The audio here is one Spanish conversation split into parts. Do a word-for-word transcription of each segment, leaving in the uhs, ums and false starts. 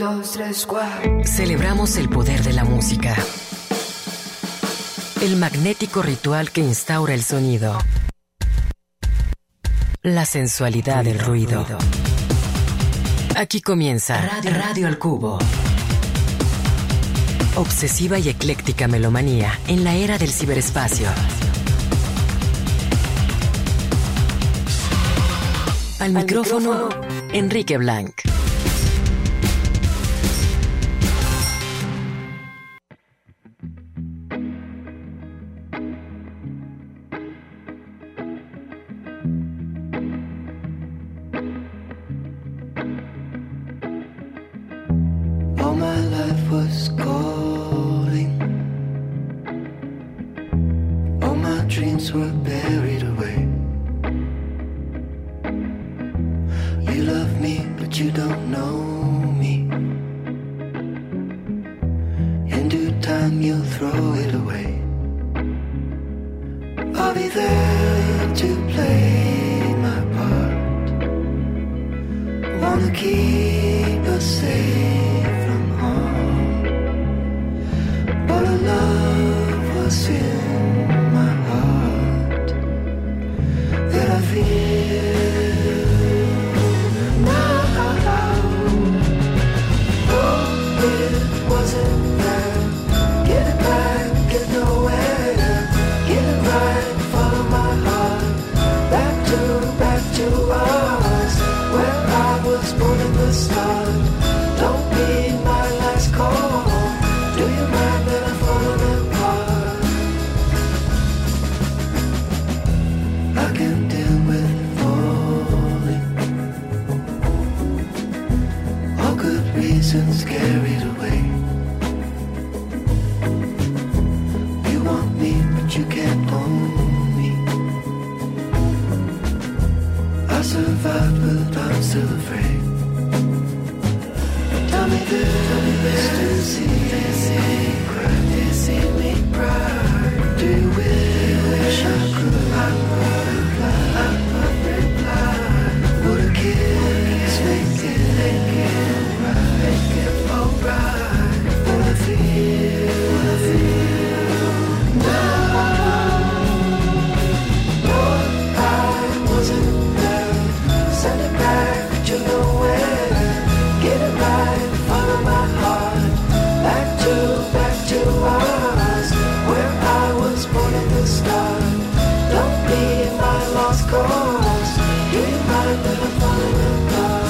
dos, tres, cuatro. Celebramos el poder de la música. El magnético ritual que instaura el sonido. La sensualidad del ruido. Aquí comienza Radio, Radio al Cubo. Obsesiva y ecléctica melomanía en la era del ciberespacio. Al, Al micrófono, micrófono, Enrique Blanc. All my life was calling. All my dreams were buried away. You love me, but you don't know me. In due time you'll throw it away. I'll be there to play my part. Wanna keep us safe from harm, but our love was in my heart that I feel. Carried away. You want me, but you can't own me. I survived, but I'm still afraid. Tell me this, tell me this, do you see me cry? Do you see me cry? Do you wish I could? I could reply, I could reply. Would a kiss make it, make it right? Make it alright. What I feel, what I feel now. Lord, I wasn't there. Send it back, but you know where. Get it right, follow my heart. Back to, back to us, where I was born in the start. Don't be my lost cause. Do you mind that I'm falling apart?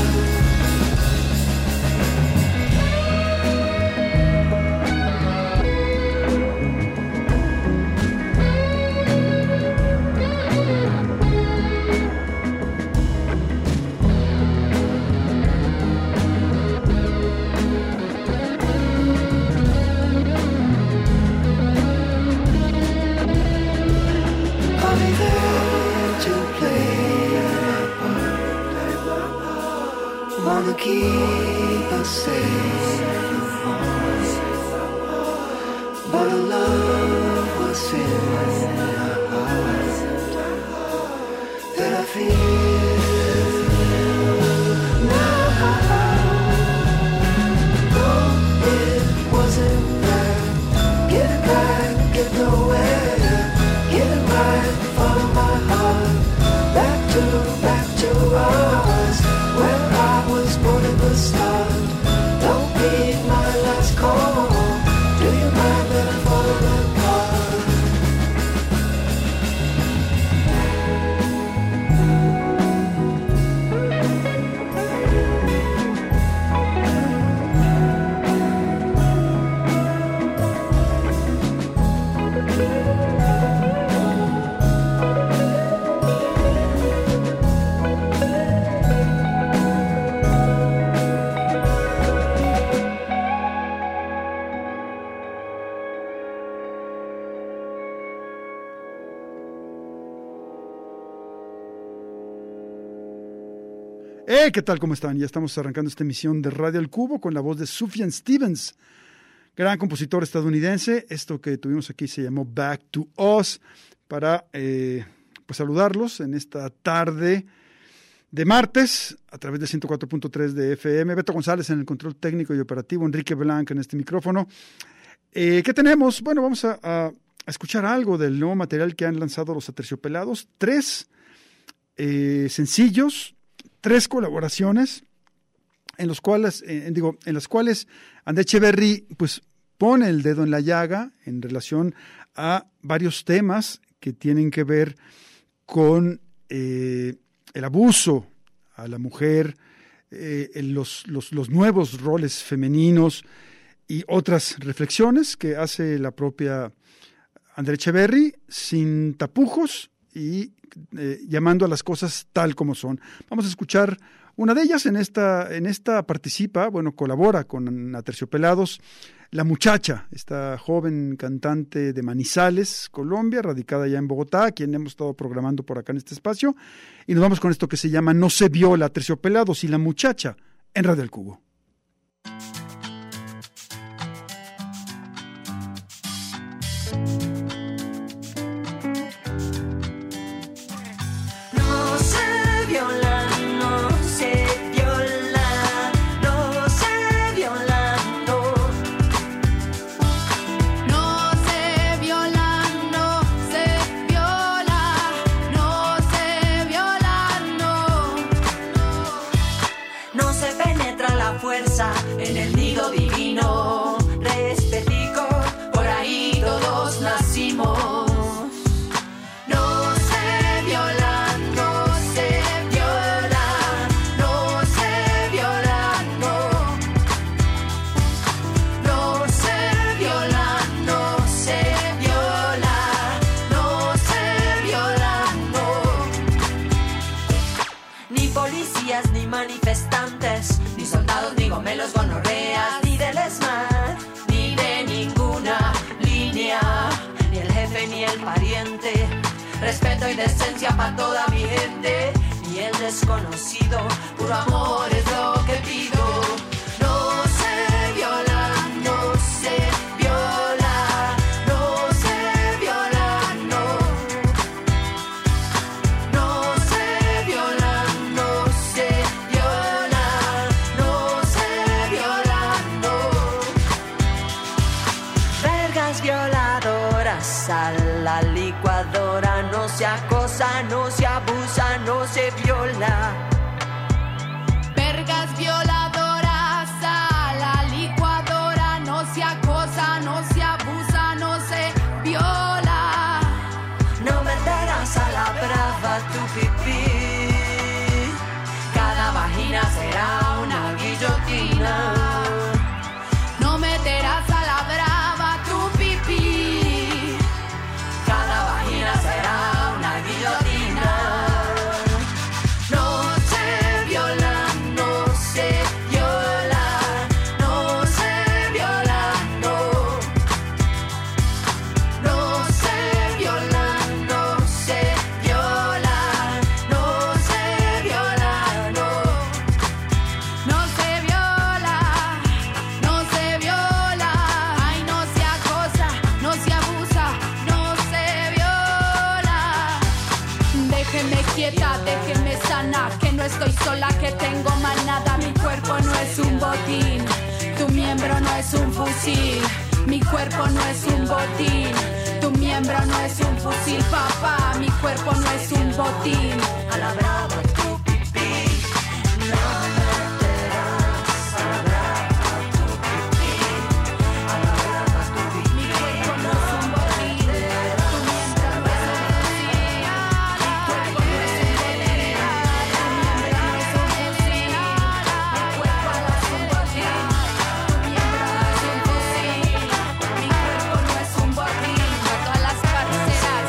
Wanna keep us safe from harm, but our love was in my heart that I feel now. Oh, it wasn't right. Get it back, get nowhere. Get it right, follow my heart. Back to, back to us, where I was born in the start. Don't be my last call. Do you mind that I'm falling apart? Eh, ¿qué tal? ¿Cómo están? Ya estamos arrancando esta emisión de Radio al Cubo con la voz de Sufjan Stevens, gran compositor estadounidense. Esto que tuvimos aquí se llamó Back to Us, para eh, pues saludarlos en esta tarde de martes, a través de ciento cuatro punto tres de F M. Beto González en el control técnico y operativo, Enrique Blanc en este micrófono. Eh, ¿Qué tenemos? Bueno, vamos a, a, a escuchar algo del nuevo material que han lanzado los Aterciopelados. Tres eh, sencillos, tres colaboraciones, en los cuales, eh, digo, en las cuales André Echeverry, pues, pone el dedo en la llaga en relación a varios temas que tienen que ver con eh, el abuso a la mujer, eh, en los, los, los nuevos roles femeninos y otras reflexiones que hace la propia André Echeverry sin tapujos y eh, llamando a las cosas tal como son. Vamos a escuchar una de ellas. En esta, en esta participa, bueno, colabora con Aterciopelados, La Muchacha, esta joven cantante de Manizales, Colombia, radicada ya en Bogotá, a quien hemos estado programando por acá en este espacio. Y nos vamos con esto que se llama No se viola, Aterciopelados y La Muchacha, en Radio El Cubo. En el nido divino, respetico, por ahí todos nacimos. No se viola, no se viola, no se viola, no. No se viola, no se viola, no se viola, no. Ni policías ni manifestantes, ni soldados, ni gomelos, gonorreas, ni del ESMAD, ni de ninguna línea, ni el jefe ni el pariente. Respeto y decencia para toda mi gente, ni el desconocido, puro amor es lo que pido. No se viola, no se viola, no se viola, no. No se viola, no se viola, no se viola, no. Vergas violadoras a la licuadora, no se acosa, no se abusa, no se viola. Vergas violadoras a la licuadora, no se acosa, no se abusa, no se viola. No meterás a la brava tu pipí, cada vagina será una guillotina. No meterás a la brava tu pipí, cada vagina será una guillotina. No se viola, no se viola, no se viola, no. No se viola, no se viola, no se viola, no. no se viola, no se viola. Ay, no se acosa, no se abusa, no se viola. Déjeme quieta, déjeme sana, que no estoy sola, que tengo manada. Mi cuerpo no es un botín, tu miembro no es un fusil. Mi cuerpo no es un botín, tu miembro no es un fusil, papá. Mi cuerpo no es un botín. A la brava tu pipí, no meterás a la brava tu pipí, a la brava tu pipí. Mi cuerpo no es un botín, tu miembro no es un fusil. Mi cuerpo no es un botín, tu miembro no es un fusil. Mi cuerpo no es un botín, tu miembro no es un fusil. Mi cuerpo no es un botín, a todas las parceras.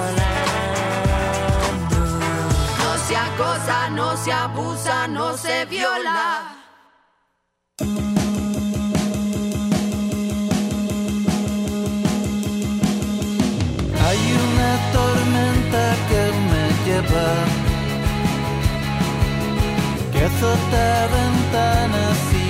No se acosa, no se abusa, no se viola. Hay una tormenta que me lleva, que azota ventanas y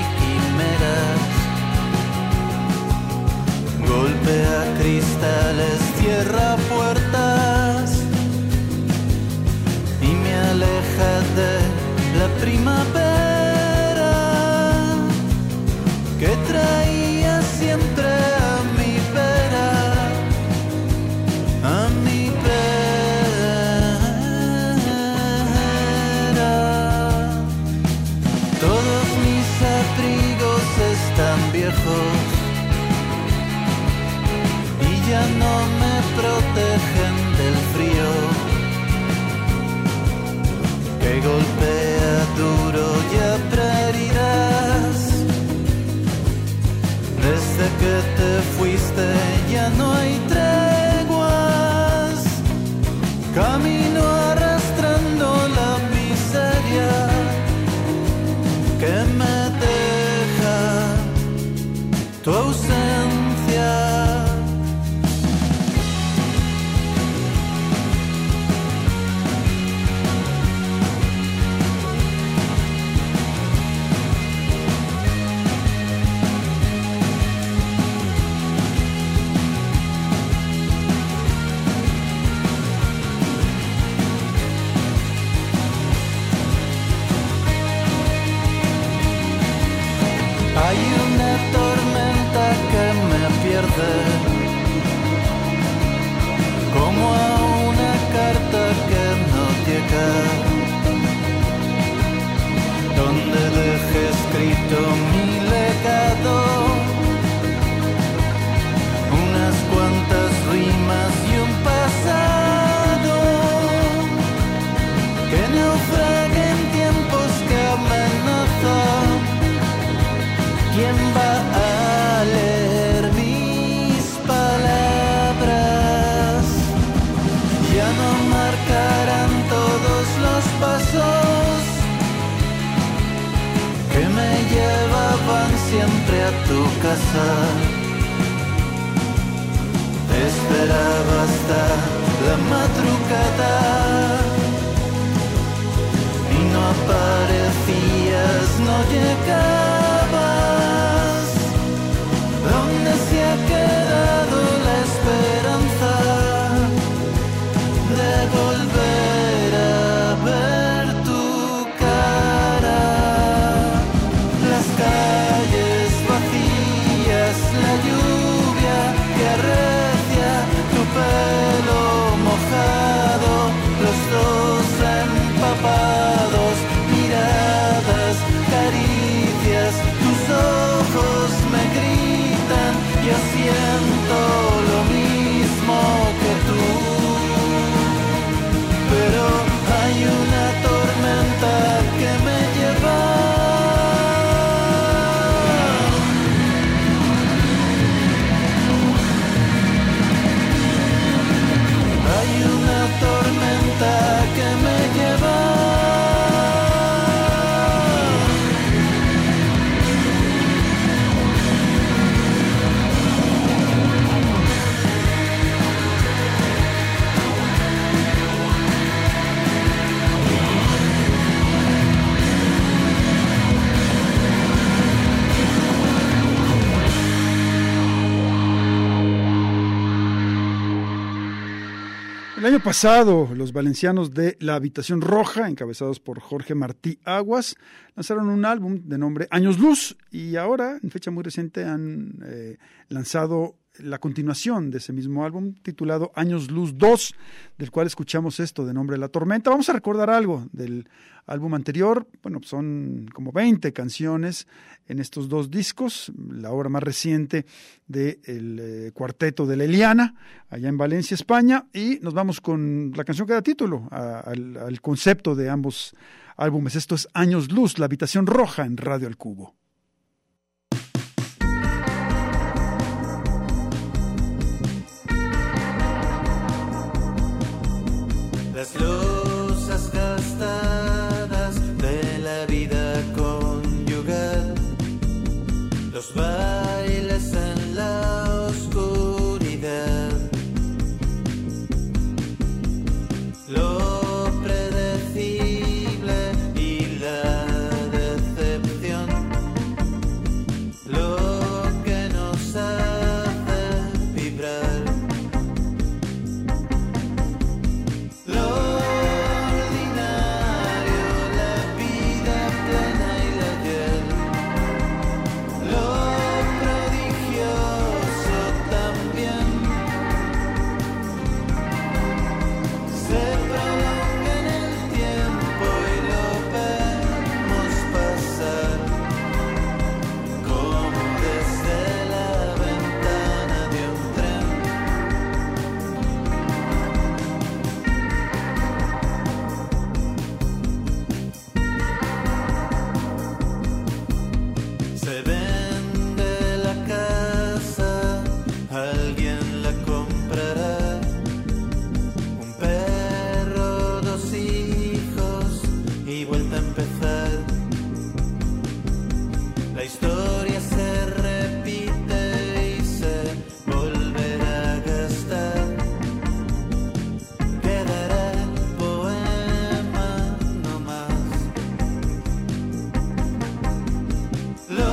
quimeras, golpea cristales, cierra puertas y me aleja de que traía siempre a mi vera, a mi vera. Todos mis abrigos están viejos y ya no me protegen del frío que golpea duro y aprenderás. Desde que te fuiste ya no hay treguas, camino arrastrando la miseria que me deja tu ausencia. Hay una tormenta que me pierde, como a una carta que no llega, donde dejé escrito mi legado, unas cuantas rimas y un pasado que naufraga en tiempos que amenazan. ¿Quién va a leer mis palabras? Ya no marcarán todos los pasos que me llevaban siempre a tu casa. Te esperaba hasta la madrugada y no aparecías, no llegabas. ¿Dónde se ha quedado la esperanza de volver a ver tu cara? Las calles vacías, la lluvia que arrecia tu pelo mojado, los dos empapados, miradas, caricias, tus ojos me gritan, yo siento lo mismo que tú, pero hay una tormenta que me lleva. Hay una tormenta que me lleva. El año pasado, los valencianos de La Habitación Roja, encabezados por Jorge Martí Aguas, lanzaron un álbum de nombre Años Luz y ahora, en fecha muy reciente, han eh, lanzado la continuación de ese mismo álbum titulado Años Luz dos, del cual escuchamos esto de nombre La Tormenta. Vamos a recordar algo del álbum anterior. Bueno, son como veinte canciones en estos dos discos, la obra más reciente del eh, cuarteto de la Eliana, allá en Valencia, España, y nos vamos con la canción que da título a, al, al concepto de ambos álbumes. Esto es Años Luz, La Habitación Roja en Radio Al Cubo. Las losas gastadas de la vida conyugal, los bailes en la oscuridad, lo predecible y la decepción, lo que nos hace vibrar. Lo ordinario, la vida plena y la hiel, lo historia se repite y se volverá a gastar. Quedará el poema no más. Lo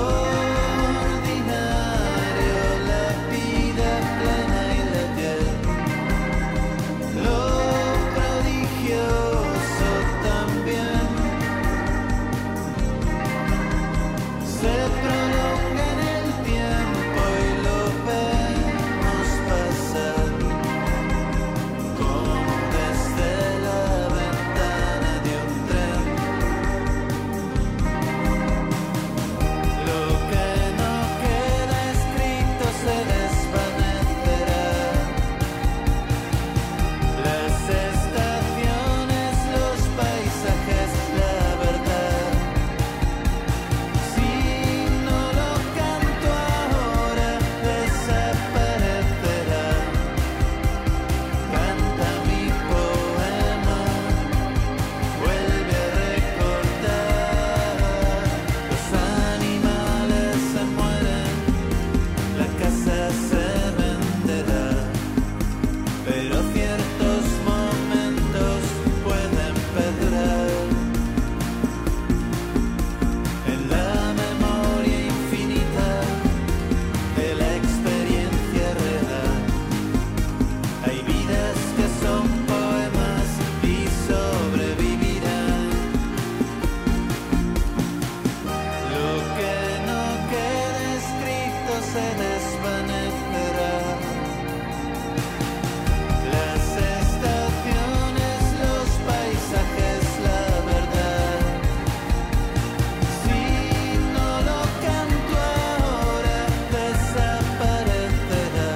ordinario, la vida plena y la piel. Lo prodigioso también se prolonga en el tiempo y lo vemos pasar como desde la ventana de un tren. Lo que no queda escrito se desvanecerá. Las estaciones, los paisajes, la verdad. Si no lo canto ahora, desaparecerá. Canta mi poema, vuelve a recordar. Los animales se mueren, la casa se venderá. Pero ciertos momentos pueden perdurar en la memoria infinita de la experiencia real. Hay vidas que son poemas y sobrevivirán. Lo que no quede escrito se desvanecerá. Las estaciones, los paisajes, la verdad. Si no lo canto ahora, desaparecerá.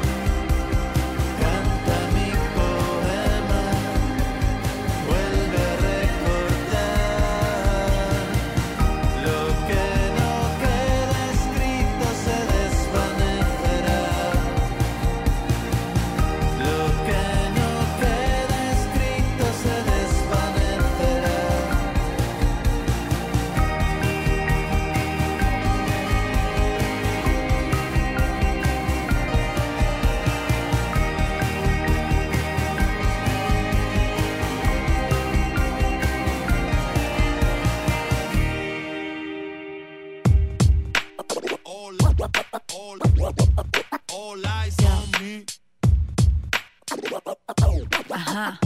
Canta mi poema, vuelve a recordar. Lo que no queda escrito se desvanecerá. Lo que no queda escrito se desvanecerá. All eyes on me. Ajá.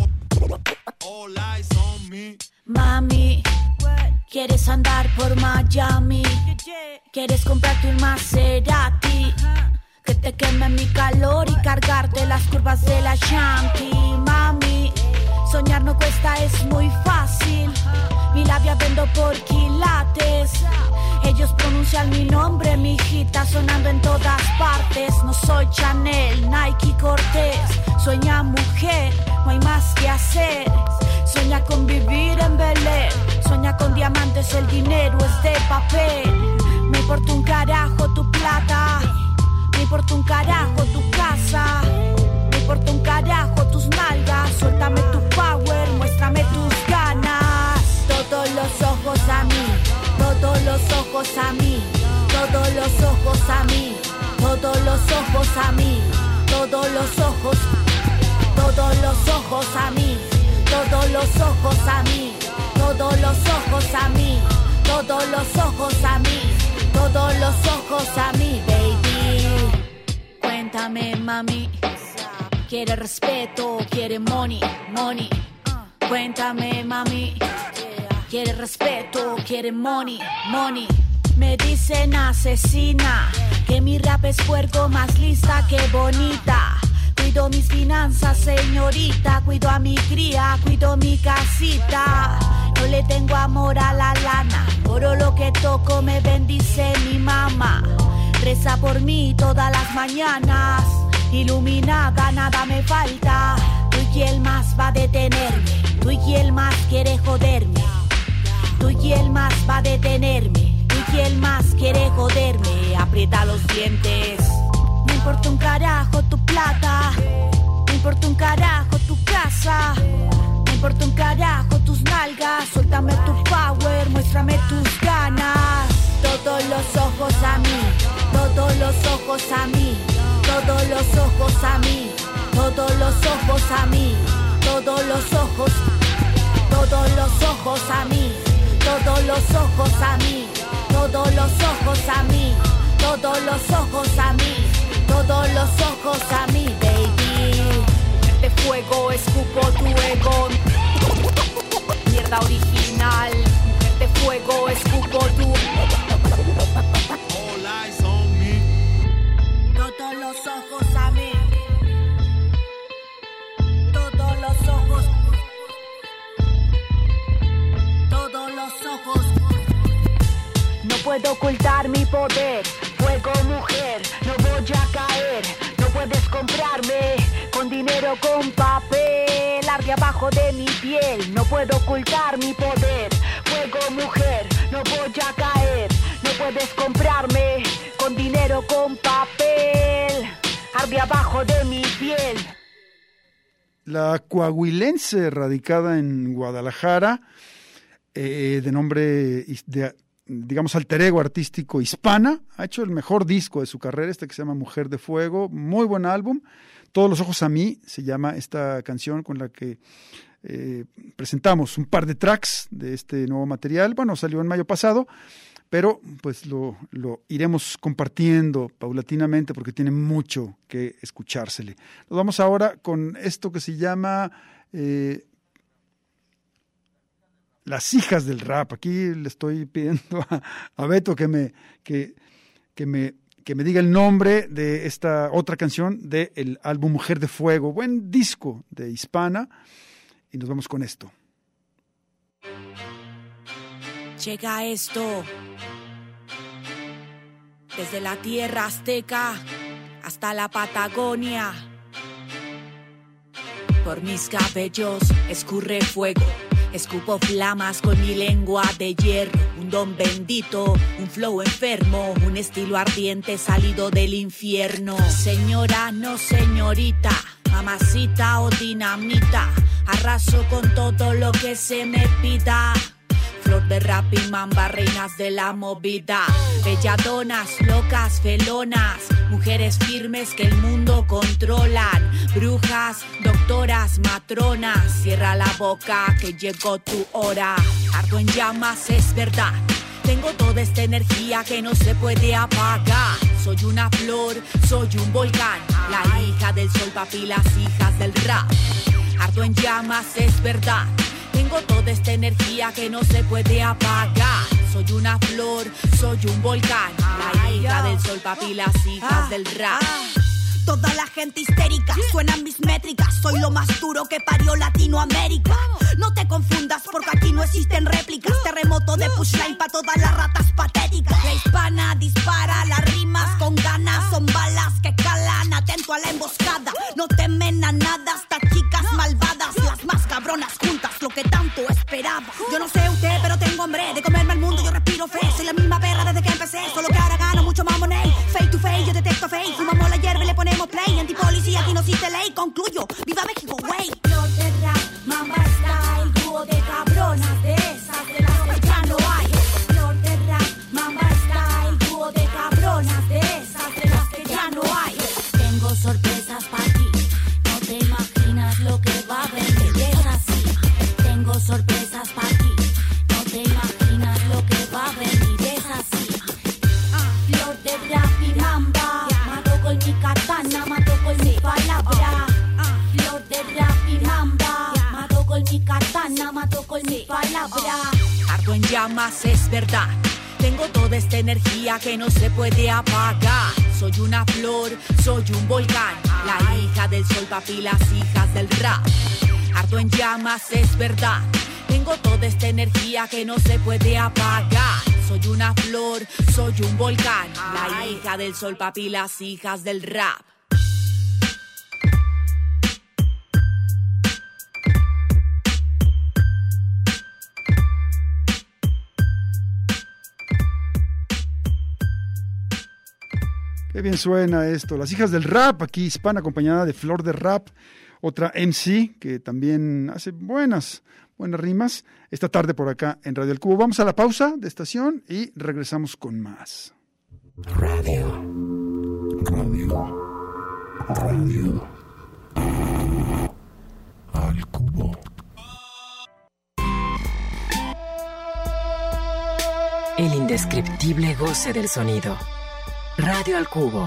All eyes on me. Mami, ¿quieres andar por Miami? ¿Quieres comprarte un Maserati? Que te queme mi calor y cargarte las curvas de la Shanti. Mami, soñar no cuesta, es muy fácil. Mi labia vendo por quilates. Ellos pronuncian mi nombre, mi hijita, sonando en todas partes. No soy Chanel, Nike, Cortés. Sueña mujer, no hay más que hacer. Sueña con vivir en Bel Air. Sueña con diamantes, el dinero es de papel. Me importa un carajo tu plata. Me importa un carajo tu casa. Me importa un carajo tus nalgas. Suéltame tu power, muéstrame tus ganas. Todos los ojos a mí. Todos los ojos a mí. Todos los ojos a mí. Todos los ojos a mí. Todos los ojos. Todos los ojos a mí. Todos los ojos a mí. Todos los ojos a mí. Todos los ojos a mí. Todos los ojos a mí, baby. Cuéntame, mami. Quiere respeto, quiere money, money. Cuéntame, mami. Quiere respeto, quiere money, money. Me dicen asesina, que mi rap es puerco, más lista que bonita. Cuido mis finanzas, señorita. Cuido a mi cría, cuido mi casita. No le tengo amor a la lana. Oro lo que toco, me bendice mi mamá. Reza por mí todas las mañanas. Iluminada, nada me falta. Tú y quién más va a detenerme. Tú y quién más quiere joderme. Tú y quién más va a detenerme. Tú y quién más quiere joderme. Aprieta los dientes. Me importa un carajo tu plata. Me importa un carajo tu casa. Me importa un carajo tus nalgas, suéltame tu power, muéstrame tus ganas. Todos los ojos a mí, todos los ojos a mí, todos los ojos a mí, todos los ojos a mí, todos los ojos, todos los ojos a mí, todos los ojos a mí, todos los ojos a mí, todos los ojos a mí, todos los ojos a mí, baby. De fuego escupo tu ego, mierda original. De fuego escupo tu All eyes on me. todos los ojos a mí, todos los ojos, todos los ojos. No puedo ocultar mi poder, fuego mujer, no voy a caer. No puedes comprarme con dinero, con papel, arde abajo de mi piel. No puedo ocultar mi poder, fuego mujer, no voy a caer. No puedes comprarme con dinero, con papel, arde abajo de mi piel. La coahuilense radicada en Guadalajara, eh, de nombre, de, digamos, alter ego artístico Hispana, ha hecho el mejor disco de su carrera, este que se llama Mujer de Fuego, muy buen álbum. Todos los ojos a mí se llama esta canción con la que eh, presentamos un par de tracks de este nuevo material. Bueno, salió en mayo pasado, pero pues lo, lo iremos compartiendo paulatinamente porque tiene mucho que escuchársele. Nos vamos ahora con esto que se llama eh, Las hijas del rap. Aquí le estoy pidiendo a, a Beto que me, que, que, me, que me diga el nombre de esta otra canción del álbum Mujer de Fuego. Buen disco de Hispana. Y nos vamos con esto. Llega esto desde la tierra azteca hasta la Patagonia. Por mis cabellos escurre fuego, escupo flamas con mi lengua de hierro. Un don bendito, un flow enfermo, un estilo ardiente salido del infierno. Señora, no señorita, mamacita o dinamita, arraso con todo lo que se me pida. Flor de rap y mamba, reinas de la movida. Belladonas, locas, felonas, mujeres firmes que el mundo controlan. Brujas, doctoras, matronas, cierra la boca que llegó tu hora. Ardo en llamas, es verdad. Tengo toda esta energía que no se puede apagar. Soy una flor, soy un volcán, la hija del sol, papi, las hijas del rap. Ardo en llamas, es verdad. Tengo toda esta energía que no se puede apagar. Soy una flor, soy un volcán, la hija del sol, papi, las hijas del rap. Toda la gente histérica, suenan mis métricas. Soy lo más duro que parió Latinoamérica. No te confundas porque aquí no existen réplicas. Terremoto de pushline pa' todas las ratas patéticas. La hispana dispara las rimas con ganas. Son balas que calan, atento a la emboscada. No temen a nada, hasta chicas malvadas. Las más cabronas juntas, lo que tanto esperaba. Yo no sé usted, pero tengo hambre de comerme al mundo, yo respiro fe. Soy la misma perra desde que empecé, solo que ahora gano mucho más money. Face to face, yo detecto fake. Fumamos la hierba y le ponemos play. Antipolicía, aquí no existe ley. Concluyo, viva México, güey. Flor de rap, mamba style, dúo de cabronas, de esas de las que ya no hay. Flor de rap, mamba style, dúo de cabronas, de esas de las que ya no hay. Tengo sorpresas para ti, no te imaginas lo que va a venir. Es así. Tengo sorpresas para ti, no te imaginas lo que va a venir. Es así. Flor de rap y mamba, mato con mi katana, mato con mi palabra. Flor de rap y mamba, mato con mi katana, mato con mi palabra. Ardo en llamas, es verdad. Tengo toda esta energía que no se puede apagar. Soy una flor, soy un volcán, la hija del sol, papi, las hijas del rap. Ardo en llamas, es verdad. Tengo toda esta energía que no se puede apagar. Soy una flor, soy un volcán, la hija del sol, papi, las hijas del rap. Qué bien suena esto. Las hijas del rap, aquí Hispana acompañada de Flor de Rap. otra M C que también hace buenas, buenas rimas, esta tarde por acá en Radio El Cubo. Vamos a la pausa de estación y regresamos con más. Radio. Radio. Radio. Al Cubo. El indescriptible goce del sonido. Radio al Cubo.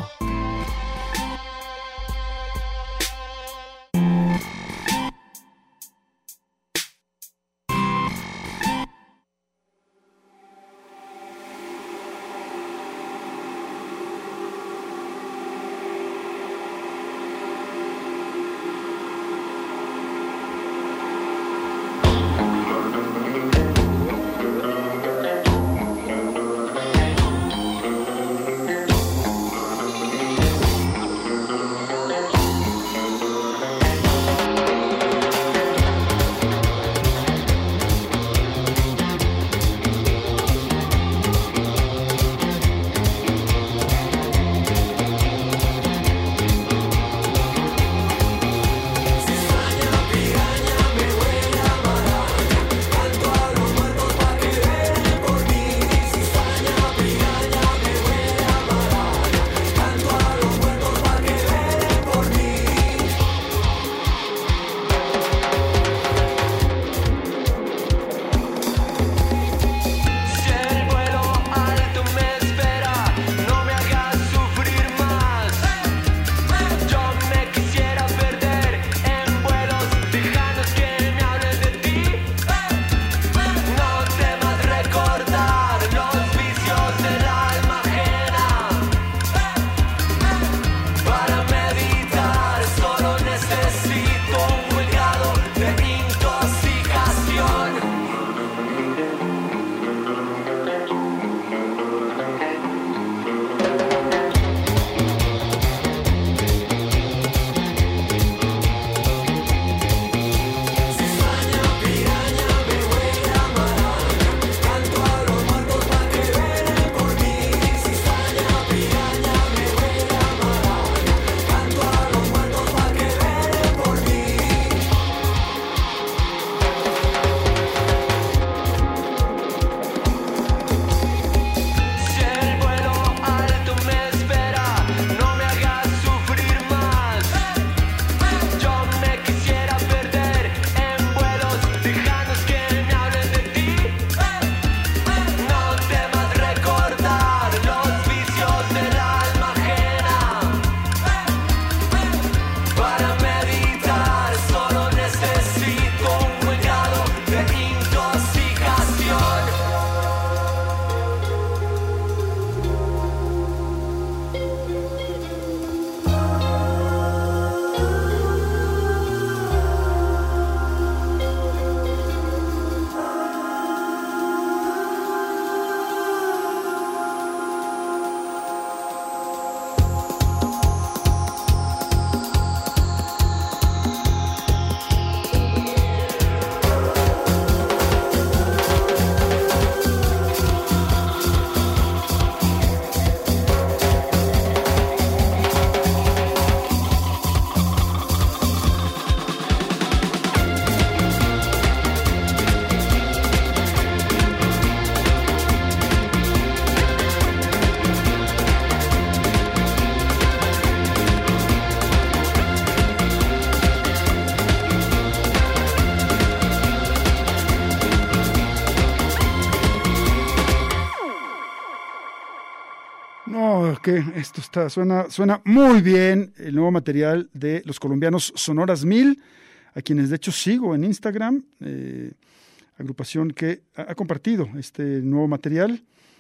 No, que esto está, suena, suena muy bien el nuevo material de los colombianos Sonoras Mil, a quienes de hecho sigo en Instagram, eh, agrupación que ha, ha compartido este nuevo material,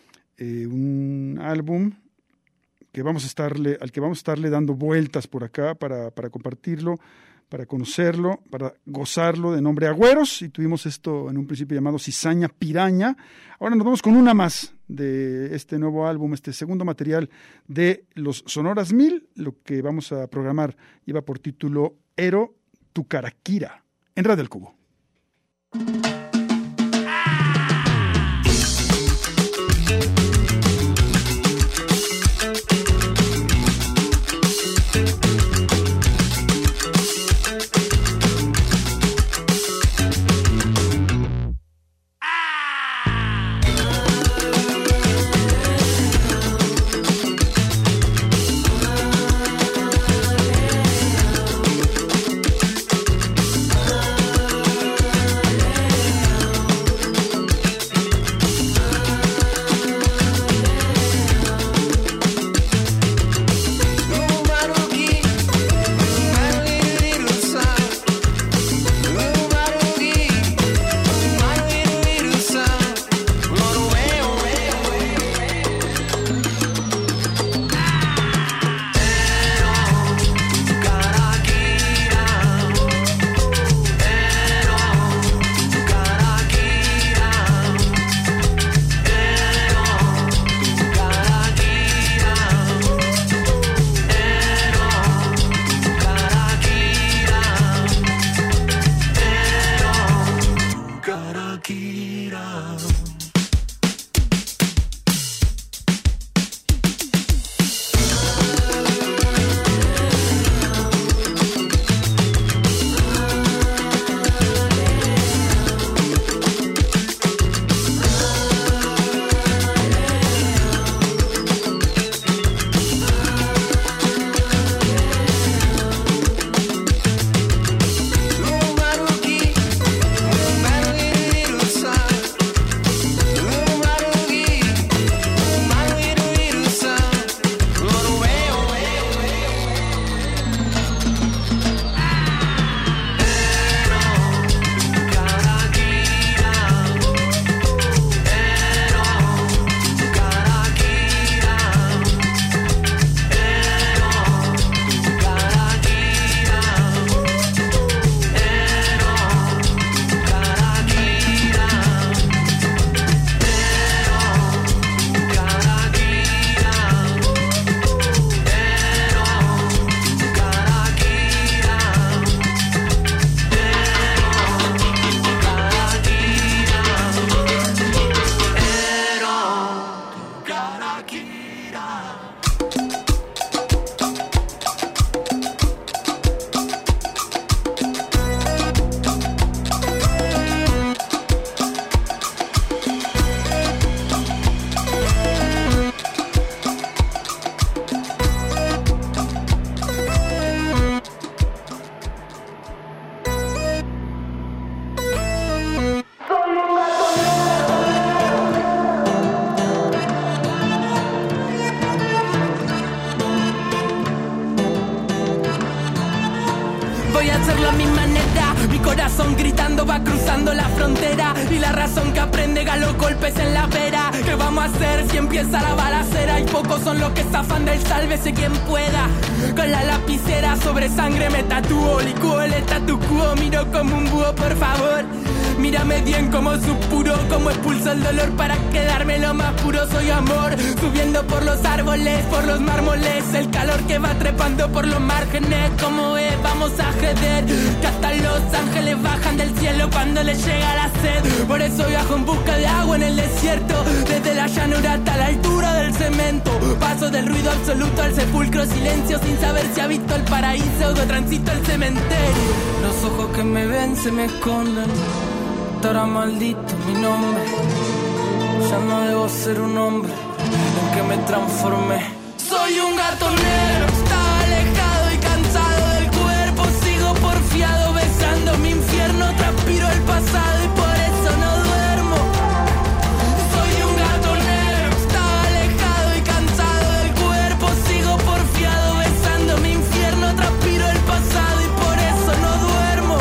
eh, un álbum que vamos a estarle, al que vamos a estarle dando vueltas por acá para, para compartirlo, para conocerlo, para gozarlo, de nombre Agüeros, y tuvimos esto en un principio llamado Cizaña Piraña. Ahora nos vamos con una más de este nuevo álbum, este segundo material de los Sonoras Mil. Lo que vamos a programar lleva por título Ero Tucaraquira, en Radio El Cubo. voy a hacerlo a mi manera. Mi corazón gritando va cruzando la frontera. Y la razón que aprende a los golpes en la vera. ¿Qué vamos a hacer si empieza la balacera? Y pocos son los que zafan del sálvese quien pueda. Con la lapicera sobre sangre me tatúo. Licúo el statu quo, miro como un búho, por favor. Mírame bien como supuro, como expulso el dolor para quedarme lo más puro. Soy amor, subiendo por los árboles, por los mármoles. El calor que va trepando por los márgenes. Como es, vamos a jeder, que hasta los ángeles bajan del cielo cuando les llega la sed. Por eso viajo en busca de agua en el desierto. Desde la llanura hasta la altura del cemento. Paso del ruido absoluto al sepulcro, silencio sin saber si ha visto el paraíso o transito el cementerio. Los ojos que me ven se me esconden. Estará maldito mi nombre. Ya no debo ser un hombre en que me transformé. Soy un gato negro, estaba alejado y cansado del cuerpo. Sigo porfiado besando mi infierno. Transpiro el pasado y por eso no duermo. Soy un gato negro, estaba alejado y cansado del cuerpo. Sigo porfiado besando mi infierno. Transpiro el pasado y por eso no duermo.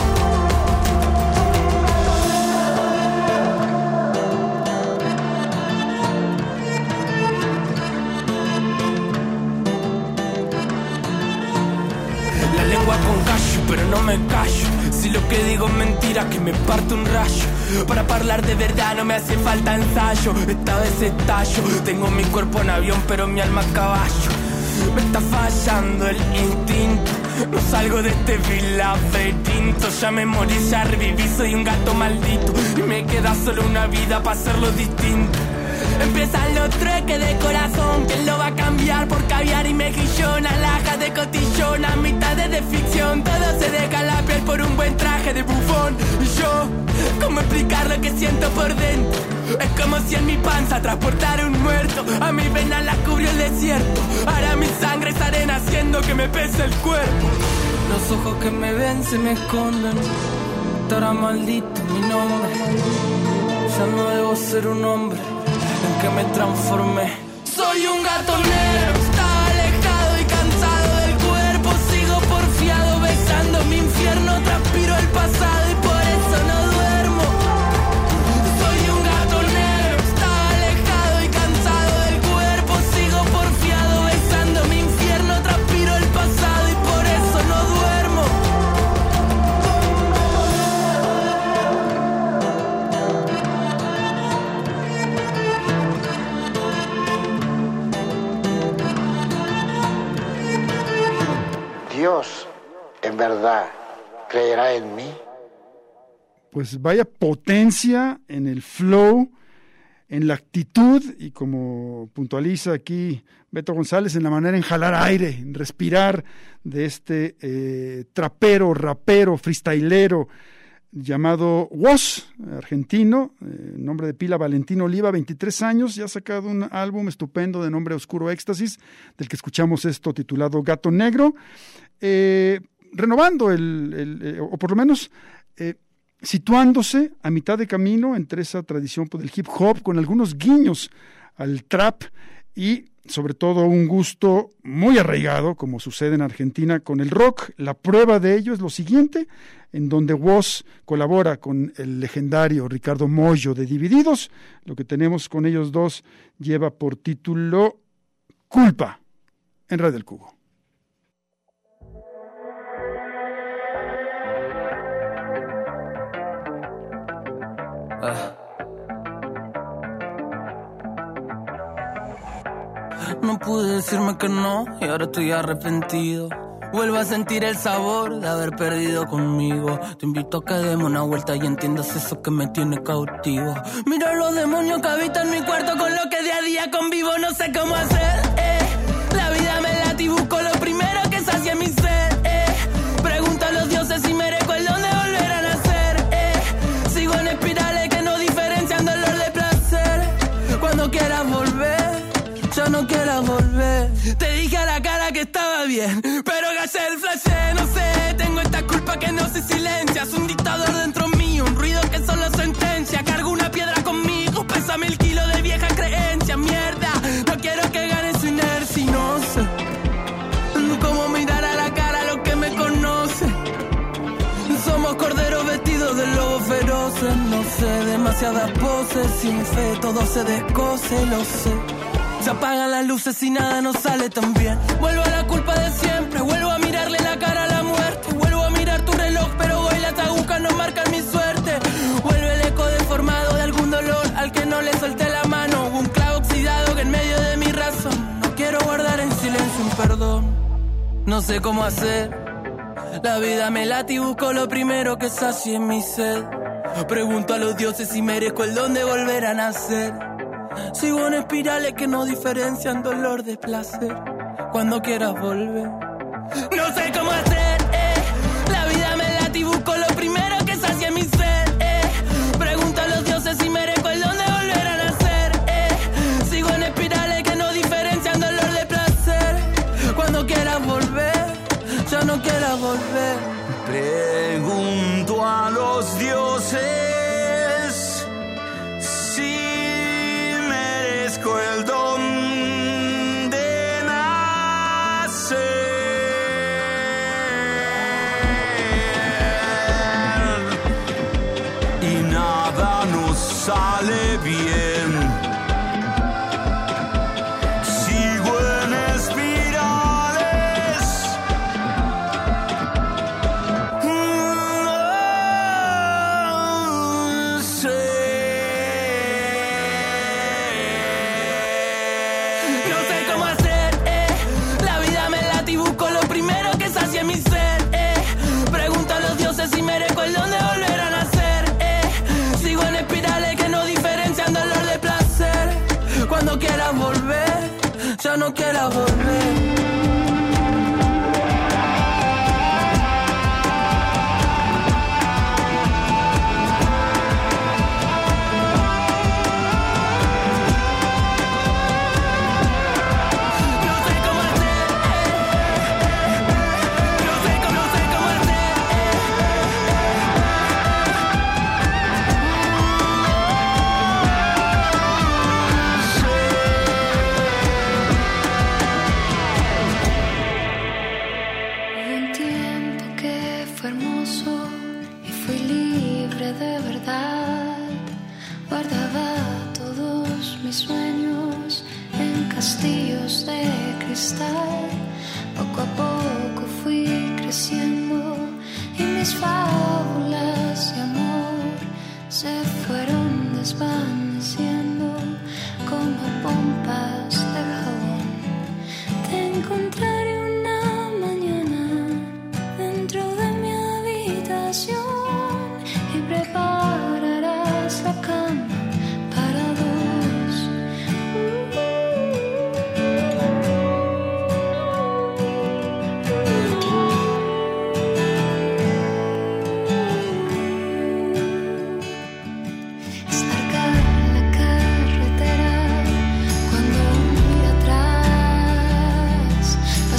Con callo, pero no me callo. Si lo que digo es mentira, que me parto un rayo. Para hablar de verdad no me hace falta ensayo. Esta vez estallo. Tengo mi cuerpo en avión, pero mi alma a caballo. Me está fallando el instinto. No salgo de este laberinto. Ya me morí, ya reviví, soy un gato maldito. Y me queda solo una vida para hacerlo distinto. Empiezan los trueques de corazón. ¿Quién lo va a cambiar por caviar y mejillón? Alhajas de cotillón, a mitades de ficción. Todo se deja la piel por un buen traje de bufón. Y yo, ¿cómo explicar lo que siento por dentro? Es como si en mi panza transportara un muerto. A mi vena la cubrió el desierto. Ahora mi sangre es arena haciendo que me pese el cuerpo. Los ojos que me ven se me esconden. Estará maldito mi nombre. Ya no debo ser un hombre en que me transformé. Soy un gato negro, estaba alejado y cansado del cuerpo. Sigo porfiado besando mi infierno. Transpiro el pasado y por eso no duermo. Soy un gato negro, estaba alejado y cansado del cuerpo. Sigo porfiado besando mi infierno. Transpiro el pasado y por eso no duermo. Dios, en verdad, creerá en mí. Pues vaya potencia en el flow, en la actitud y como puntualiza aquí Beto González, en la manera en jalar aire, en respirar de este eh, trapero, rapero, freestylero llamado Woz, argentino, eh, nombre de pila Valentino Oliva, veintitrés años, ya ha sacado un álbum estupendo de nombre Oscuro Éxtasis, del que escuchamos esto titulado Gato Negro, eh, renovando el, el eh, o por lo menos eh, situándose a mitad de camino entre esa tradición del hip hop con algunos guiños al trap y sobre todo un gusto muy arraigado, como sucede en Argentina, con el rock. La prueba de ello es lo siguiente, en donde Woz colabora con el legendario Ricardo Mollo de Divididos. Lo que tenemos con ellos dos lleva por título Culpa, en Radio El Cubo. Ah. No pude decirme que no y ahora estoy arrepentido. Vuelvo a sentir el sabor de haber perdido conmigo. Te invito a que demos una vuelta y entiendas eso que me tiene cautivo. Mira los demonios que habitan mi cuarto con lo que día a día convivo. No sé cómo hacer, eh. La vida me late y busco lo primero que sacie mi sed, eh. Pregunto a los dioses si merezco el don de volver a nacer, eh. Sigo en espirales que no diferencian dolor de placer. Cuando quieras volver, ya no quieras volver. Te dije a la cara que estaba bien, pero gasté el flash, no sé. Tengo esta culpa que no se silencia. Es un dictador dentro mío, un ruido que solo sentencia. Cargo una piedra conmigo, pesa mil kilos de vieja creencia. Mierda, no quiero que gane su inercia. Y no sé cómo mirar a la cara a lo que me conoce. demasiadas poses, sin fe todo se descose, lo sé. Se apagan las luces y nada nos sale tan bien. Vuelvo a la culpa de siempre, vuelvo a mirarle la cara a la muerte. Vuelvo a mirar tu reloj, pero hoy las agujas no marcan mi suerte. Vuelve el eco deformado de algún dolor al que no le solté la mano. Un clavo oxidado que en medio de mi razón no quiero guardar en silencio un perdón. No sé cómo hacer, la vida me late y busco lo primero que sacie mi sed. Pregunto a los dioses si merezco el don de volver a nacer. Sigo en espirales que no diferencian dolor de placer. Cuando quieras volver, no sé cómo hacer, eh. La vida me late y busco lo primero que sacie mi sed, eh. Pregunto a los dioses si merezco el don de volver a nacer, eh. Sigo en espirales que no diferencian dolor de placer. Cuando quieras volver, ya no quieras volver. Pregunto a los dioses si merezco el don de nacer. Y nada nos sale bien. Sigo en espirales. No sé. No sé cómo hacer, eh. La vida me late y busco lo primero que sacie mi sed, eh. Pregunto a los dioses si merezco el don de volver a nacer, eh. Sigo en espirales que no diferencian dolor de placer. Cuando quieras volver, ya no quieras volver. Hubo un tiempo que fue hermoso y fui libre de verdad. Guardaba todos mis sueños en castillos de cristal. Poco a poco fui creciendo y mis fábulas de amor se fueron desvaneciendo como pompas de jabón. Te encontraré una mañana dentro de mi habitación y prepararás la cama para dos. Es larga la carretera cuando miro atrás.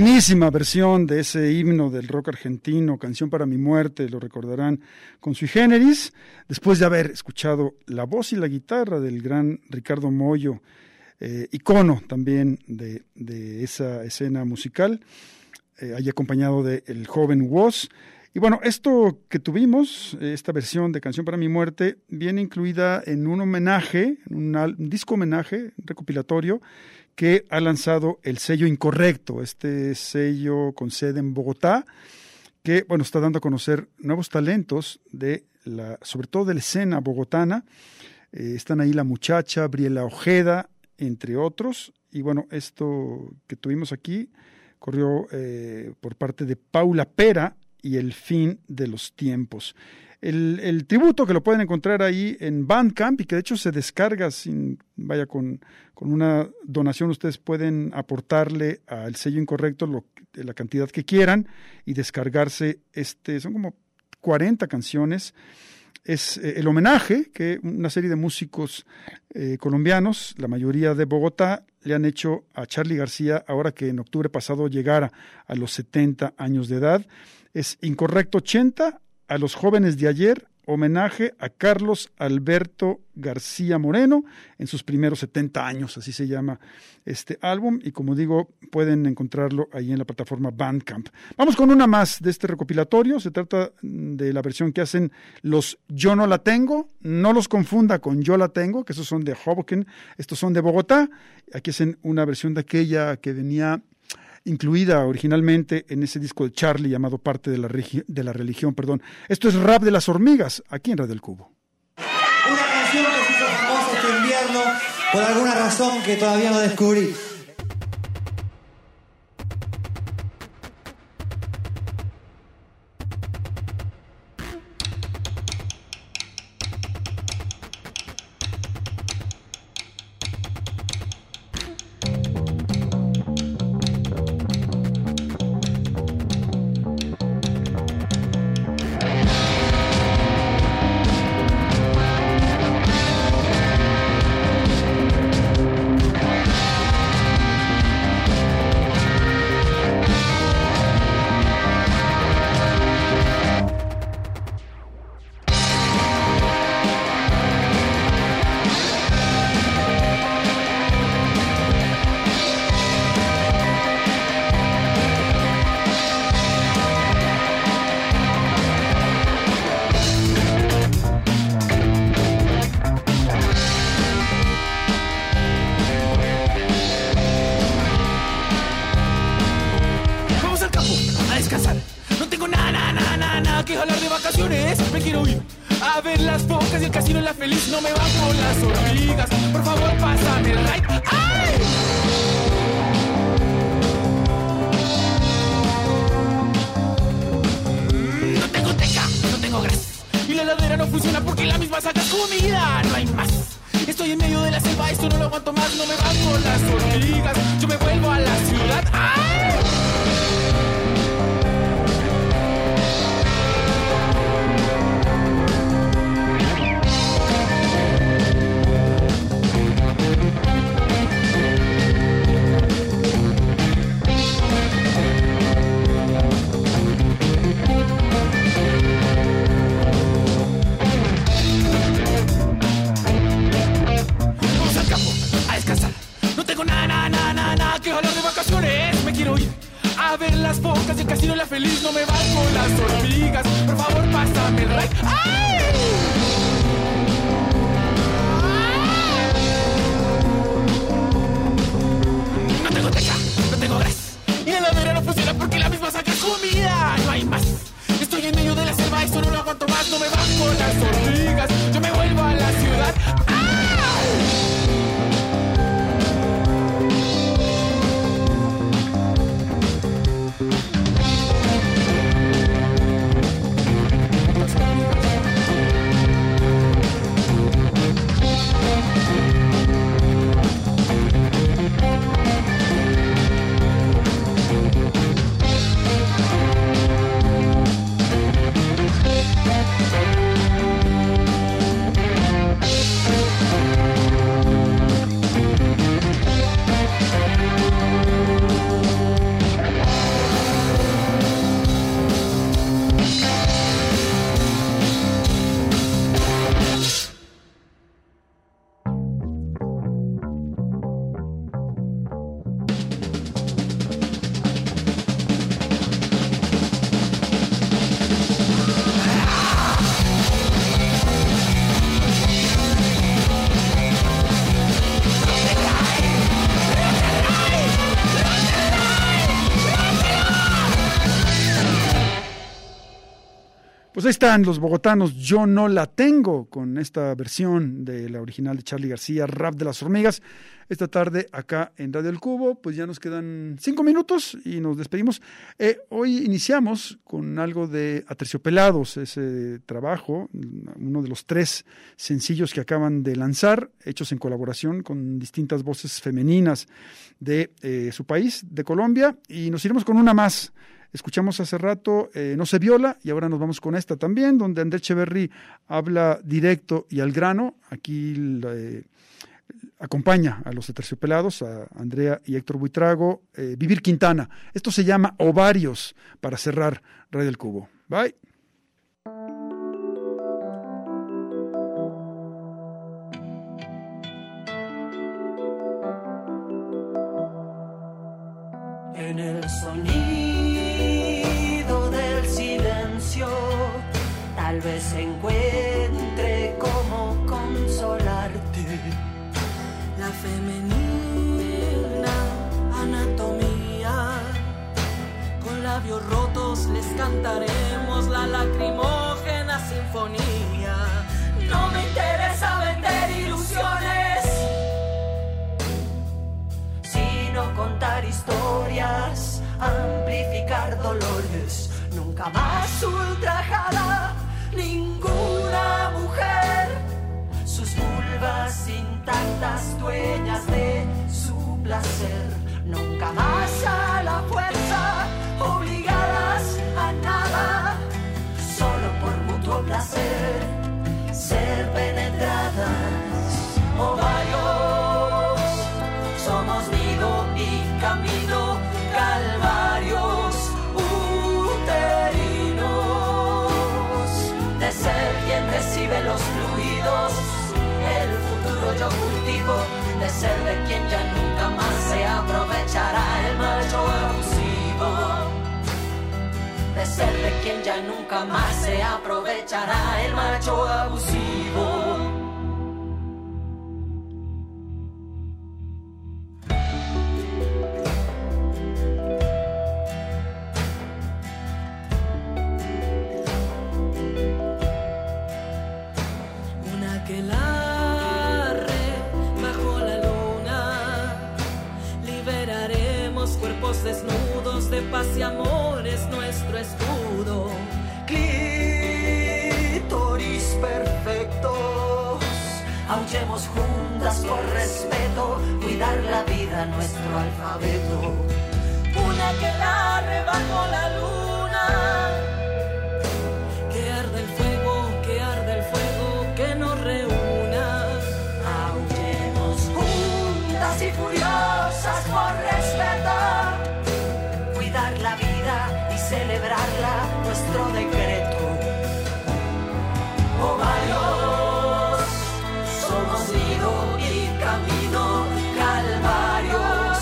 dignísima versión de ese himno del rock argentino, Canción para mi muerte, lo recordarán con Sui Generis, después de haber escuchado la voz y la guitarra del gran Ricardo Mollo, eh, icono también de, de esa escena musical, eh, ahí acompañado de el joven Woz. Y bueno, esto que tuvimos, esta versión de Canción para mi muerte, viene incluida en un homenaje, un, un disco homenaje, un recopilatorio, que ha lanzado el sello Incorrecto, este sello con sede en Bogotá, que bueno, está dando a conocer nuevos talentos, de la, sobre todo de la escena bogotana. Eh, están ahí La Muchacha, Briela Ojeda, entre otros. Y bueno, esto que tuvimos aquí corrió eh, por parte de Paula Pera y El fin de los tiempos. El, el tributo que lo pueden encontrar ahí en Bandcamp y que de hecho se descarga sin, vaya, con, con una donación ustedes pueden aportarle al sello Incorrecto lo, la cantidad que quieran y descargarse, este, son como cuarenta canciones. Es eh, el homenaje que una serie de músicos eh, colombianos, la mayoría de Bogotá, le han hecho a Charly García ahora que en octubre pasado llegara a los setenta años de edad. Es Incorrecto ochenta, a los jóvenes de ayer, homenaje a Carlos Alberto García Moreno en sus primeros setenta años, así se llama este álbum, y como digo, pueden encontrarlo ahí en la plataforma Bandcamp. Vamos con una más de este recopilatorio, se trata de la versión que hacen los Yo No La Tengo, no los confunda con Yo La Tengo, que esos son de Hoboken, estos son de Bogotá, aquí hacen una versión de aquella que venía incluida originalmente en ese disco de Charly llamado Parte de la, regi- de la Religión. Perdón. Esto es Rap de las Hormigas, aquí en Radio El Cubo. Una canción que se hizo famosa este invierno por alguna razón que todavía no descubrí. Pues ahí están los bogotanos, Yo No La Tengo, con esta versión de la original de Charly García, Rap de las Hormigas. Esta tarde acá en Radio El Cubo, pues ya nos quedan cinco minutos y nos despedimos. Eh, hoy iniciamos con algo de Aterciopelados, ese trabajo, uno de los tres sencillos que acaban de lanzar, hechos en colaboración con distintas voces femeninas de eh, su país, de Colombia, y nos iremos con una más. Escuchamos hace rato eh, No Se Viola y ahora nos vamos con esta también, donde André Echeverry habla directo y al grano. Aquí eh, acompaña a los Aterciopelados, a Andrea y Héctor Buitrago, eh, Vivir Quintana. Esto se llama Ovarios, para cerrar Radio El Cubo. Bye. En el sonido tal vez encuentre cómo consolarte. La femenina anatomía, con labios rotos les cantaremos la lacrimógena sinfonía. No me interesa vender ilusiones, sino contar historias, amplificar dolores. Nunca más ultrajada ninguna mujer, sus vulvas intactas, dueñas de su placer. Nunca más a la fuerza, obligadas a nada, solo por mutuo placer, ser penetradas. Ovarios, somos nido y camino, calvarios ser quien recibe los fluidos, el futuro yo cultivo, de ser de quien ya nunca más se aprovechará el macho abusivo, de ser de quien ya nunca más se aprovechará el macho abusivo. Desnudos de paz y amor es nuestro escudo. Clítoris perfectos, aullemos juntas por respeto, cuidar la vida nuestro alfabeto. Una aquelarre bajo la luna, que arde el fuego, que arde el fuego que nos reúna. Aullemos juntas y furiosas por respetar, cuidar la vida y celebrarla, nuestro decreto. Ovarios, somos nido y camino, calvarios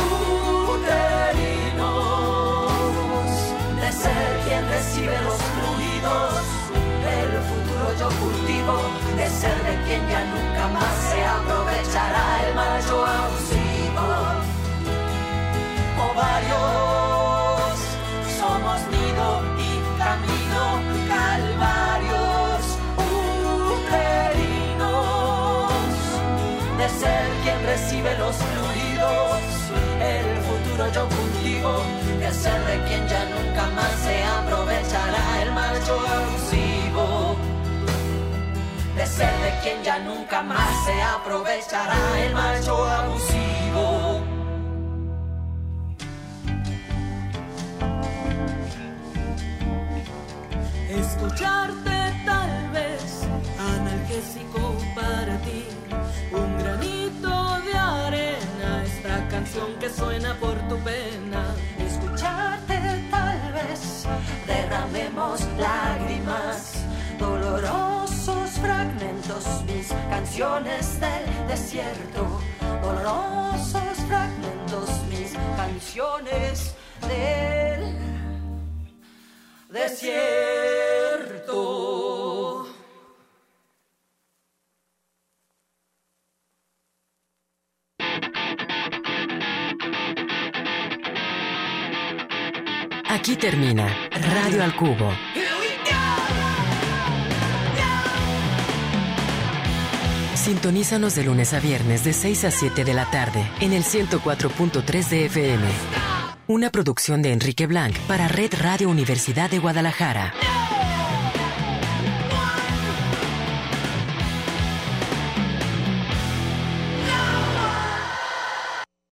uterinos, de ser quien recibe los fluidos, el futuro yo cultivo, de ser de quien ya nunca más se aprovechará el macho abusivo. Ovarios, somos nido y camino, calvarios uterinos, de ser quien recibe los fluidos, el futuro yo cultivo, de ser de quien ya nunca más se aprovechará el macho abusivo, de ser de quien ya nunca más se aprovechará el macho abusivo. Escucharte tal vez analgésico para ti, un granito de arena, esta canción que suena por tu pena. Escucharte tal vez derramemos lágrimas, dolorosos fragmentos, mis canciones del desierto, dolorosos fragmentos, mis canciones del desierto. Aquí termina Radio al Cubo. Sintonízanos de lunes a viernes de seis a siete de la tarde en el ciento cuatro punto tres de F M. Una producción de Enrique Blanc para Red Radio Universidad de Guadalajara.